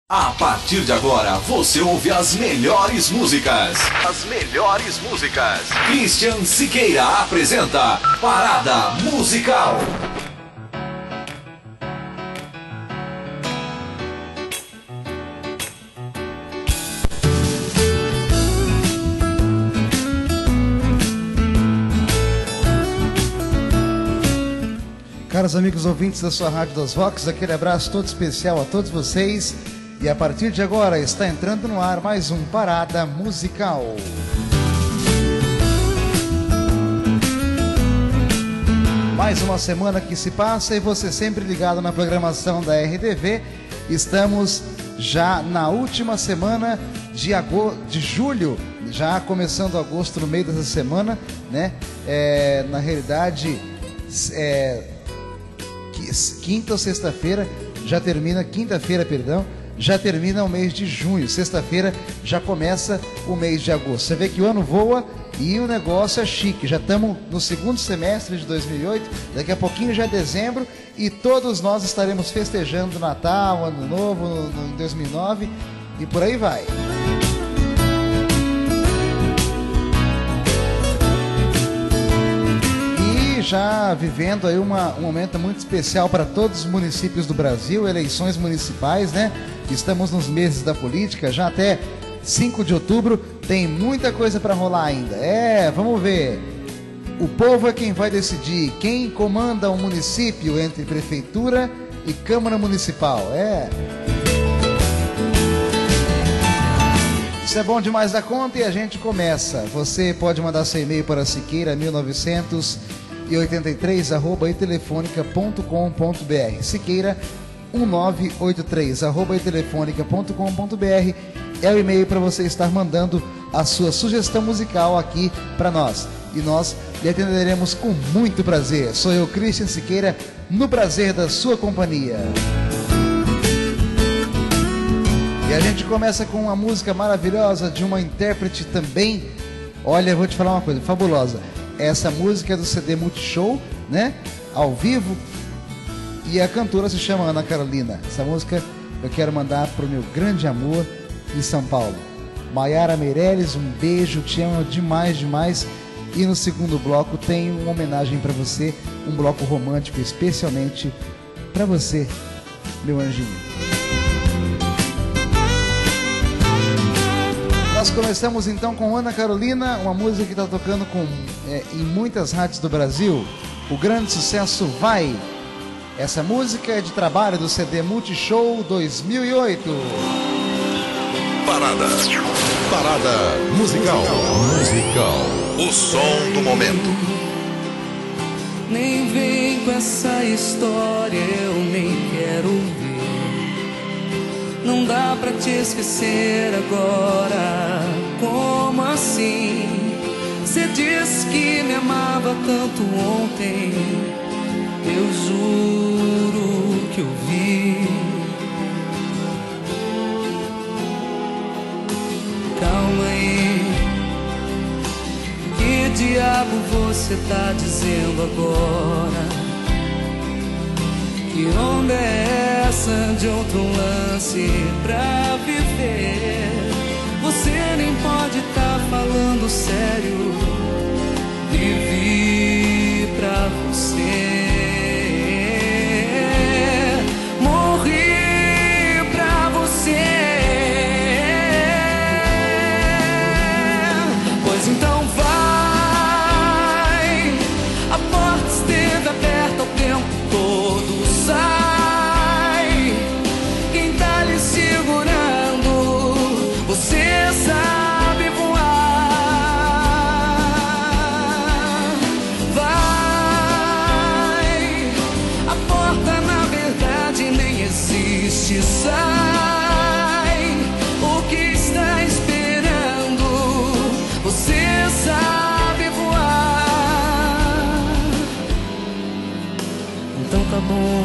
A partir de agora, você ouve as melhores músicas. As melhores músicas. Christian Siqueira apresenta Parada Musical. Caros amigos ouvintes da sua Rádio das Vox, aquele abraço todo especial a todos vocês. E a partir de agora está entrando no ar mais um Parada Musical. Mais uma semana que se passa e você sempre ligado na programação da RDV. Estamos já na última semana de julho, já começando agosto no meio dessa semana, né? Na realidade, quinta ou sexta-feira já termina, quinta-feira, perdão, já termina o mês de junho. Sexta-feira já começa o mês de agosto. Você vê que o ano voa e o negócio é chique. Já estamos no segundo semestre de 2008, daqui a pouquinho já é dezembro e todos nós estaremos festejando Natal, Ano Novo em 2009 e por aí vai. Já vivendo aí um momento muito especial para todos os municípios do Brasil, eleições municipais, né? Estamos nos meses da política, já até 5 de outubro tem muita coisa para rolar ainda. Vamos ver. O povo é quem vai decidir quem comanda o município entre prefeitura e Câmara Municipal. Isso é bom demais da conta e a gente começa. Você pode mandar seu e-mail para siqueira1983@itelefonica.com.br. Siqueira 1983@itelefonica.com.br é o e-mail para você estar mandando a sua sugestão musical aqui para nós. E nós lhe atenderemos com muito prazer. Sou eu, Christian Siqueira, no prazer da sua companhia. E a gente começa com uma música maravilhosa de uma intérprete também. Olha, eu vou te falar uma coisa fabulosa. Essa música é do CD Multishow, né? Ao vivo. E a cantora se chama Ana Carolina. Essa música eu quero mandar pro meu grande amor em São Paulo. Maiara Meirelles, um beijo, te amo demais, demais. E no segundo bloco tem uma homenagem para você, um bloco romântico especialmente para você, meu anjinho. Nós começamos então com Ana Carolina, uma música que está tocando em muitas rádios do Brasil. O grande sucesso Vai. Essa música é de trabalho do CD Multishow 2008. Parada Musical. O som do momento. Nem vem com essa história, eu nem quero ouvir. Não dá pra te esquecer agora. Como assim? Você disse que me amava tanto ontem. Eu juro que eu vi. Calma aí. Que diabo você tá dizendo agora? Que onda é essa de outro lance pra viver? Você nem pode tá falando sério. Vivi pra você. Morri pra você. Pois então vai. A porta esteve aberta o tempo todo. Sai, quem tá lhe segurando, você sabe voar. Vai, a porta na verdade nem existe. Sai, o que está esperando, você sabe voar. Então tá bom.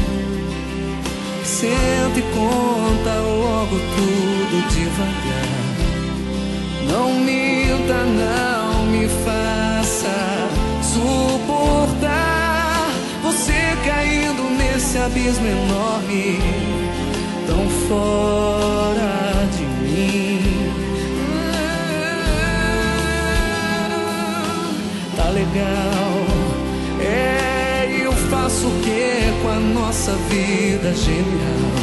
Senta e conta logo tudo devagar. Não minta, não me faça suportar você caindo nesse abismo enorme, tão forte. legal. Eu faço o que com a nossa vida genial?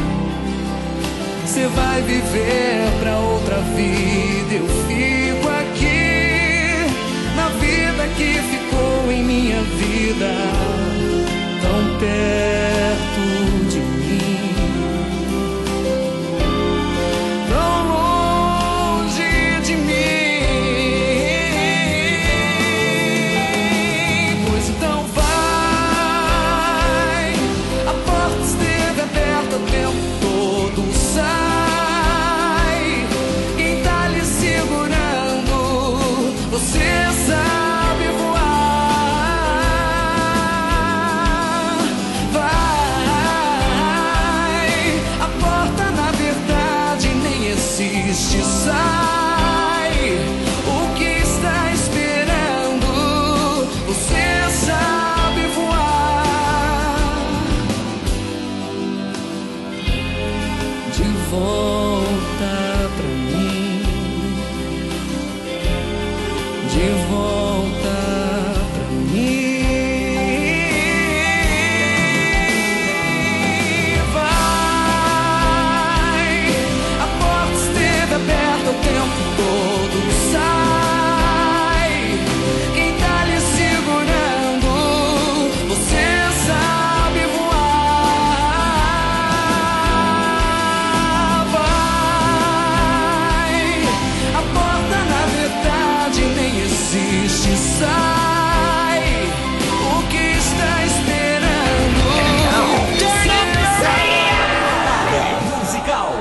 Você vai viver pra outra vida, eu fico aqui na vida que ficou em minha vida, tão perto de mim, tão longe de mim. Pois então vai, a porta esteve aberta o tempo todo, sai, quem tá lhe segurando, você sabe voar. Vai, a porta na verdade nem existe, sai, o que está esperando, você sabe voar. De volta pra mim, de volta pra mim. Vai, a porta esteve aberta o tempo todo, sai, quem tá lhe segurando, você sabe voar. Vai, a porta na verdade nem existe, sai, o que está esperando, você sabe. Musical.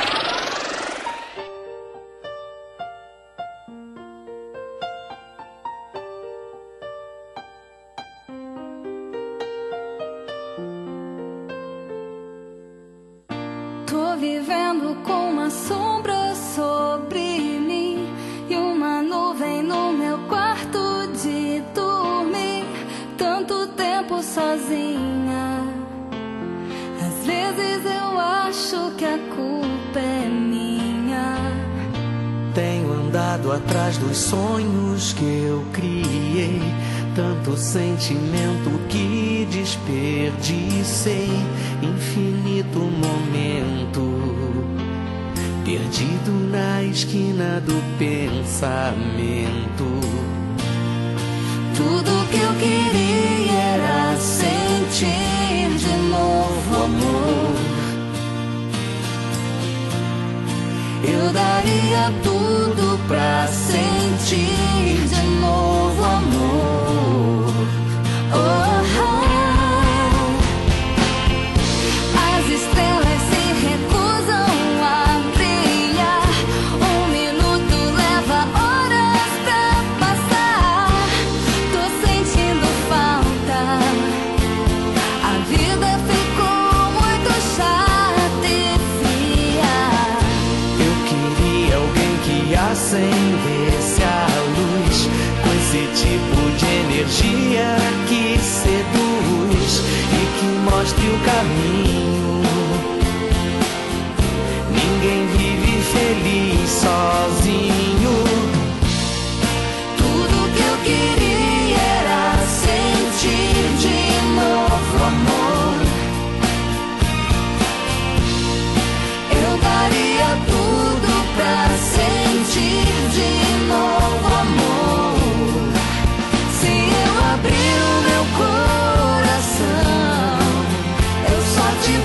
Tô vivendo com uma sombra sobre mim e uma nuvem no meu quarto de dormir. Tanto tempo sozinha, às vezes eu acho que a culpa é minha. Tenho andado atrás dos sonhos que eu criei, tanto sentimento que desperdicei, infinito momento perdido na esquina do pensamento. Tudo que eu queria era sentir de novo amor. Eu daria tudo pra sentir de novo amor. Oh, oh. As estrelas se recusam a brilhar. Um minuto leva horas pra passar. Tô sentindo falta. A vida ficou muito chata e fria. Eu queria alguém que acendesse a luz, com esse tipo de energia que seduz e que mostre o caminho. Ninguém vive feliz sozinho. Tudo que eu queria era sentir de novo amor. Eu daria tudo pra sentir de novo amor. Se eu abrir o meu coração, eu só te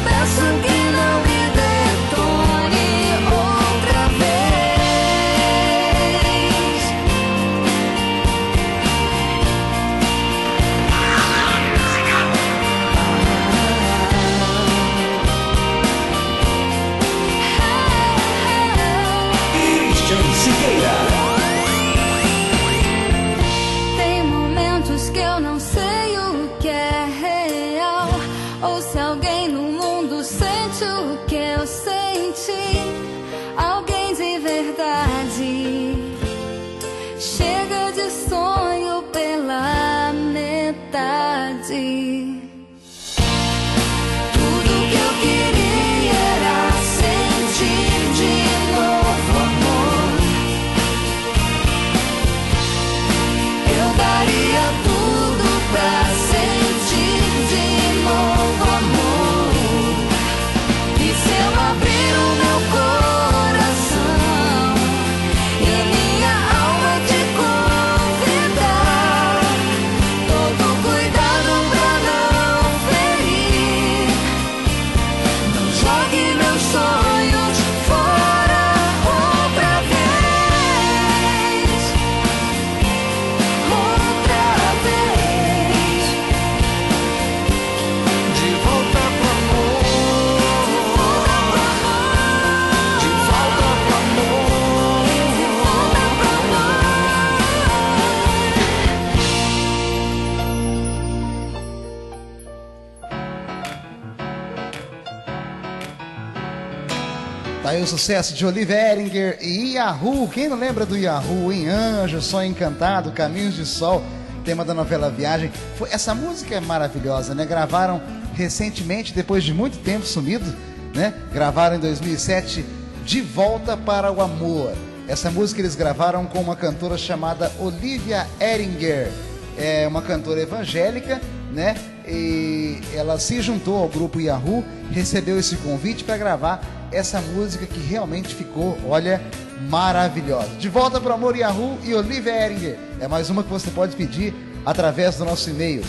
Tá aí o sucesso de Olivia Ehringer e Yahoo. Quem não lembra do Yahoo, hein? Anjo, Sonho Encantado, Caminhos de Sol, tema da novela Viagem. Essa música é maravilhosa, né? Gravaram recentemente, depois de muito tempo sumido, né? Gravaram em 2007, De Volta para o Amor. Essa música eles gravaram com uma cantora chamada Olivia Ehringer. É uma cantora evangélica, né? E ela se juntou ao grupo Yahoo, recebeu esse convite para gravar essa música que realmente ficou, olha, maravilhosa. De Volta para o Amor, Yahoo e Olivia Ehringer. É mais uma que você pode pedir através do nosso e-mail,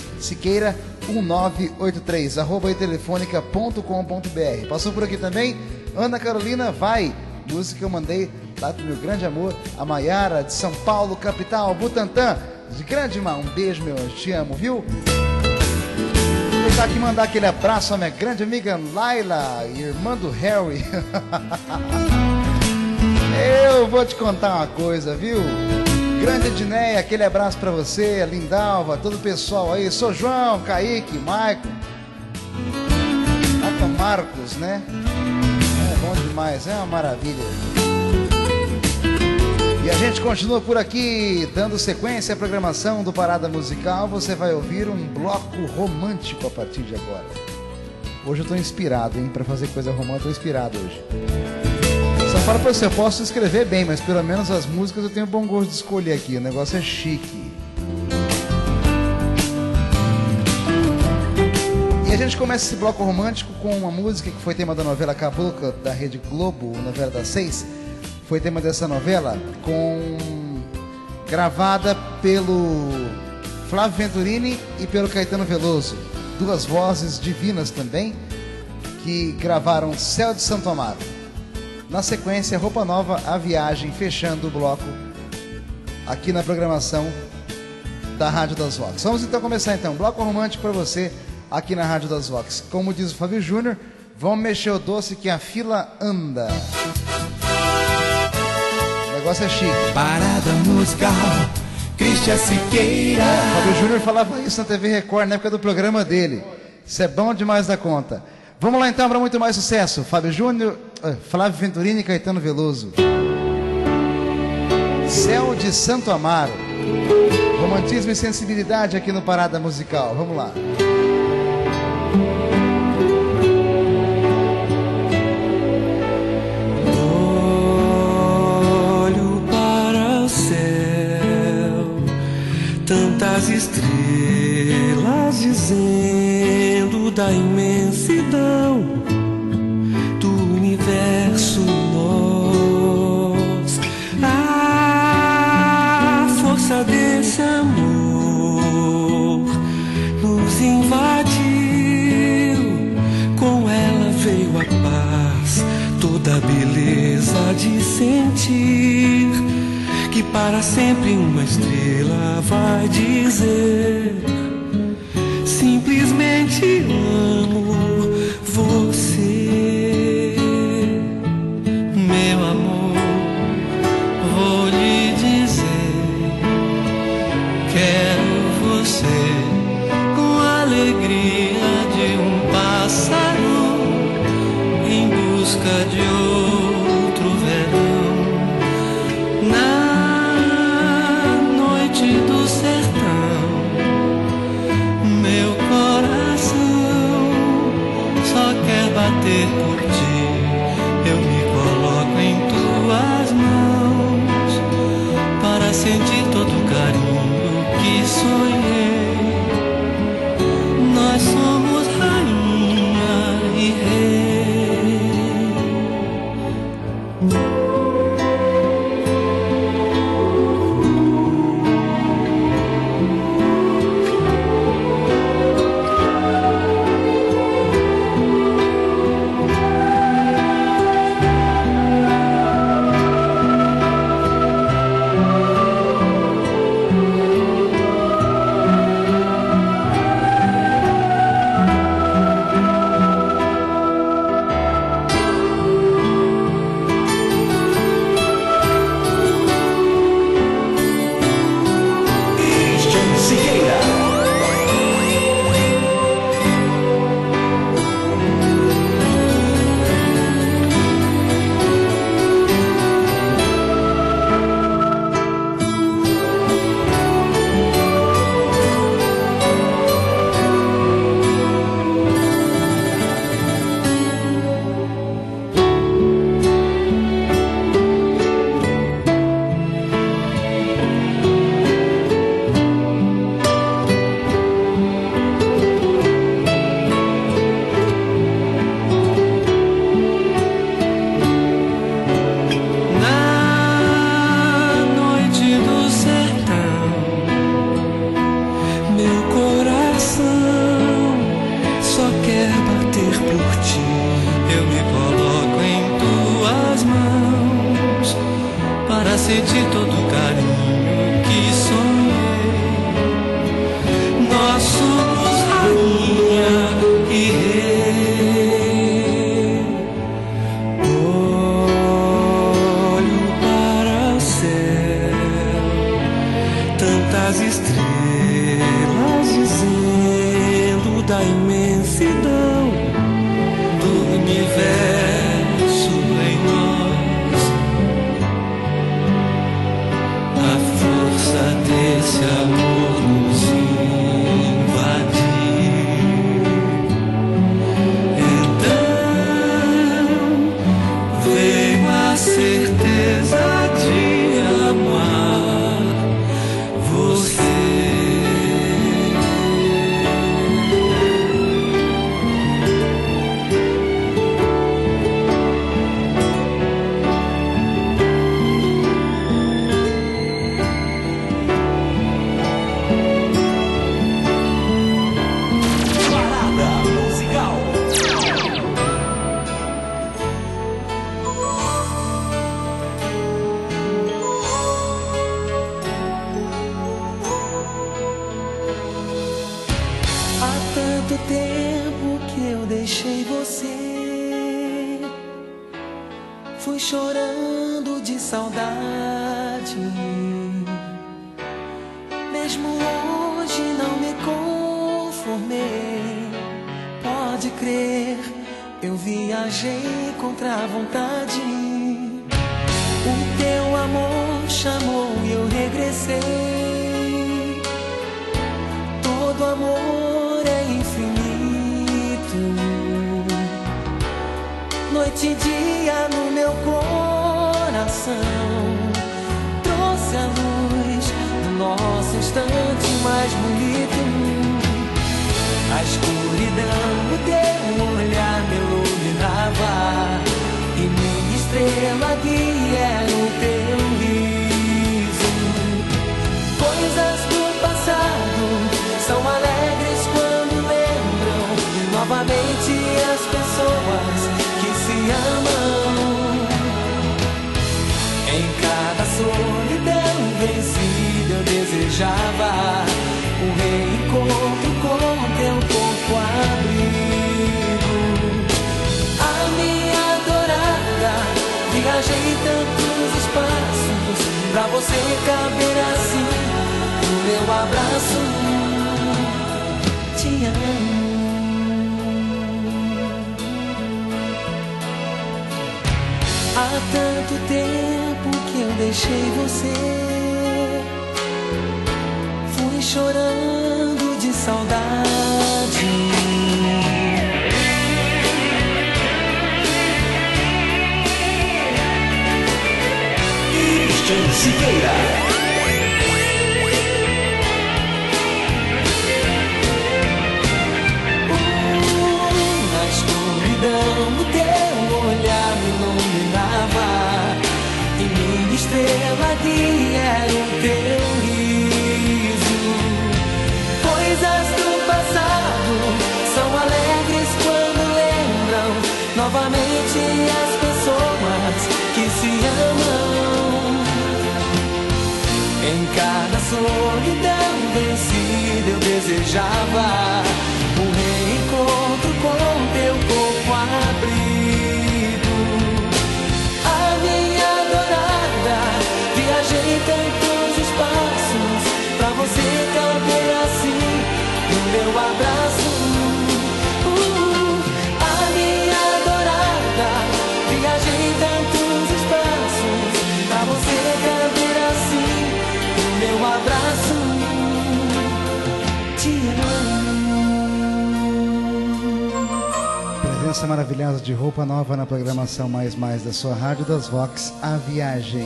siqueira1983@telefonica.com.br. Passou por aqui também Ana Carolina Vai, música que eu mandei lá pro meu grande amor, a Maiara de São Paulo, capital, Butantã. De grande irmã, um beijo, meu anjo, te amo, viu? Vou tentar aqui mandar aquele abraço à minha grande amiga Laila, irmã do Harry. Eu vou te contar uma coisa, viu? Grande Edneia, aquele abraço pra você, a Lindalva, todo o pessoal aí. Sou João, Kaique, Maicon, Ato Marcos, né? É bom demais, é uma maravilha. E a gente continua por aqui, dando sequência à programação do Parada Musical. Você vai ouvir um bloco romântico a partir de agora. Hoje eu tô inspirado, hein? Pra fazer coisa romântica, eu tô inspirado hoje. Só falo pra você, eu posso escrever bem, mas pelo menos as músicas eu tenho bom gosto de escolher aqui. O negócio é chique. E a gente começa esse bloco romântico com uma música que foi tema da novela Cabocla, da Rede Globo, novela das 6. Foi tema dessa novela, gravada pelo Flávio Venturini e pelo Caetano Veloso. Duas vozes divinas também, que gravaram Céu de Santo Amaro. Na sequência, Roupa Nova, A Viagem, fechando o bloco aqui na programação da Rádio das Vox. Vamos então começar então, bloco romântico para você aqui na Rádio das Vox. Como diz o Fábio Júnior, vamos mexer o doce que a fila anda. O negócio é chique. Parada musical, Cristian Siqueira. Fábio Júnior falava isso na TV Record na época do programa dele. Isso é bom demais da conta. Vamos lá então para muito mais sucesso. Fábio Júnior, Flávio Venturini e Caetano Veloso. Céu de Santo Amaro. Romantismo e sensibilidade aqui no Parada Musical. Vamos lá. Tantas estrelas dizendo da imensidão do universo, nós, a força desse amor nos invadiu, com ela veio a paz, toda a beleza de sentir que para sempre uma estrela vai dizer: simplesmente amo você, meu amor. Vou lhe dizer, quero você com a alegria de um pássaro em busca de outro verão. Do sertão, meu coração só quer bater por ti. Eu me coloco em tuas mãos para sentir todo o carinho que sonhei. Nós somos rainha e rei. senti todo o carinho que sonhei. Nós somos rainha e rei. Olho para o céu, tantas estrelas dizendo da imensidão do universo em nós. A força desse amor nos invadiu. Então veio a certeza de amar você. Há tanto tempo que eu deixei você, fui chorando de saudade. Mesmo hoje não me conformei. Pode crer, eu viajei contra a vontade. O teu amor chamou e eu regressei. Todo amor é infinito. Noite e dia no meu coração, trouxe a luz do nosso instante mais bonito. A escuridão do teu olhar me iluminava, e minha estrela guia era o teu riso. Coisas do passado são alegres quando lembram novamente as pessoas que se amam. Em cada solidão vencida eu desejava um reencontro com teu corpo abrigo. A minha adorada, viajei tantos espaços pra você caber assim no meu abraço. Te amo. Há tanto tempo que eu deixei você, fui chorando de saudade. Christian Siqueira. Na escuridão o teu olhar me iluminava, e minha estrela guia era o teu riso. Coisas do passado são alegres quando lembram novamente as pessoas que se amam. Em cada solidão vencida eu desejava um reencontro com teu corpo abrigo. A minha adorada, viajei tantos espaços pra você caber assim no meu abraço. A minha adorada, viajei tantos espaços pra você caber assim no meu abraço. Te amo. Presença maravilhosa de Roupa Nova na programação Mais da sua rádio das Vox, A Viagem.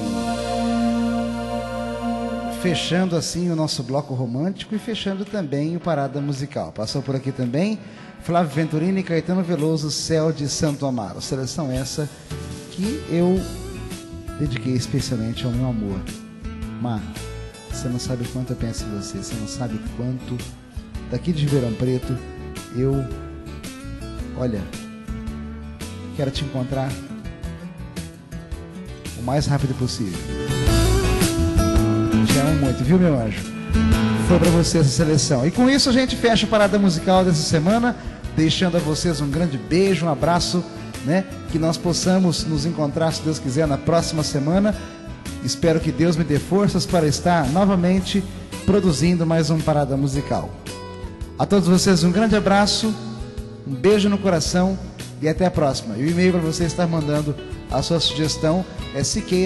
Fechando assim o nosso bloco romântico e fechando também o Parada Musical. Passou por aqui também Flávio Venturini e Caetano Veloso, Céu de Santo Amaro. Seleção essa que eu dediquei especialmente ao meu amor. Mar, você não sabe quanto eu penso em você, você não sabe quanto daqui de Ribeirão Preto eu, olha, quero te encontrar o mais rápido possível. muito, viu, meu anjo? Foi pra você essa seleção. E com isso a gente fecha a parada musical dessa semana, deixando a vocês um grande beijo, um abraço, né? Que nós possamos nos encontrar, se Deus quiser, na próxima semana. Espero que Deus me dê forças para estar novamente produzindo mais um Parada Musical. A todos vocês um grande abraço, um beijo no coração e até a próxima. E o e-mail para você estar mandando a sua sugestão é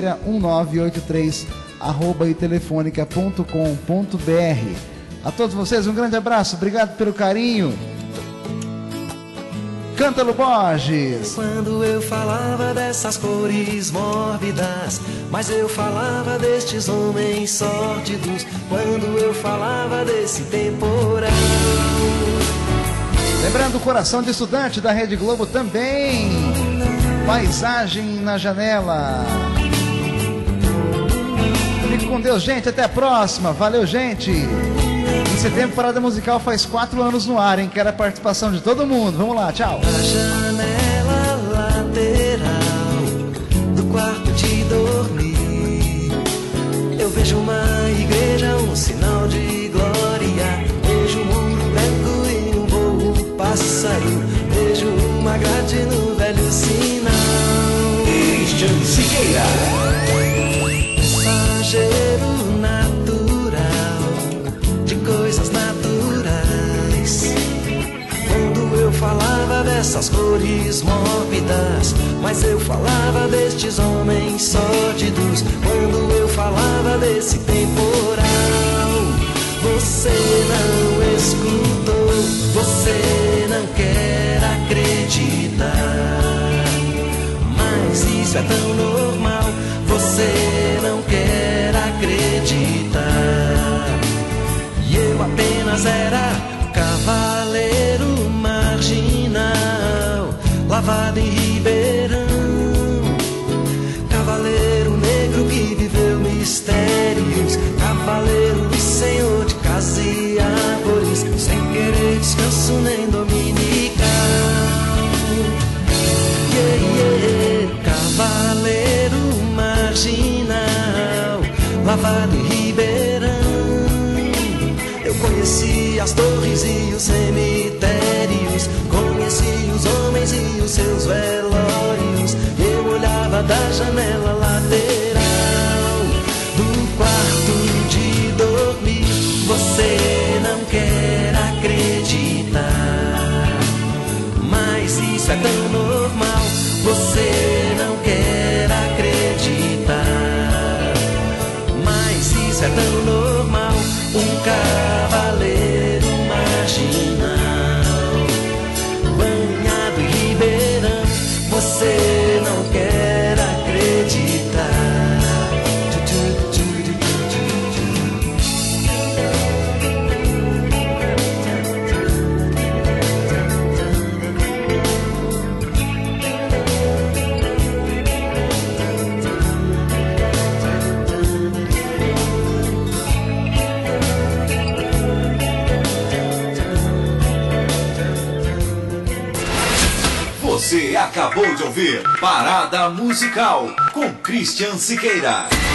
siqueira1983@itelefonica.com.br. A todos vocês um grande abraço, obrigado pelo carinho. Cântalo Borges. Quando eu falava dessas cores mórbidas, mas eu falava destes homens sórdidos. Quando eu falava desse temporal. Lembrando o Coração de Estudante da Rede Globo também. Paisagem na Janela. Fique com Deus, gente. Até a próxima. Valeu, gente. Em setembro, Parada Musical faz 4 anos no ar, hein? Quero a participação de todo mundo. Vamos lá, tchau. Na janela lateral do quarto de dormir, eu vejo uma igreja, um sinal de glória. Vejo um mundo branco e um voo pássaro. Vejo uma grade no velho sinal. Christian Siqueira. Mensageiro natural de coisas naturais. Quando eu falava dessas cores mórbidas, mas eu falava destes homens sórdidos. Quando eu falava desse temporal, você não escutou, você não quer acreditar. Mas isso é tão normal, você não quer acreditar. E eu apenas era cavaleiro marginal, lavado em Ribeirão. Cavaleiro negro que viveu mistérios, cavaleiro e senhor de casa e árvores, sem querer descanso nem dominical. Yeah, yeah. Cavaleiro marginal, lavado em Ribeirão. Eu conheci as torres e os cemitérios, conheci os homens e os seus velórios. Eu olhava da janela lateral do quarto de dormir. Você não quer acreditar, mas isso é tão normal. Você não quer acreditar, mas isso é tão normal. Um cavaleiro marginal, banhado em Ribeirão. Você não quer acreditar. Você acabou de ouvir Parada Musical com Christian Siqueira.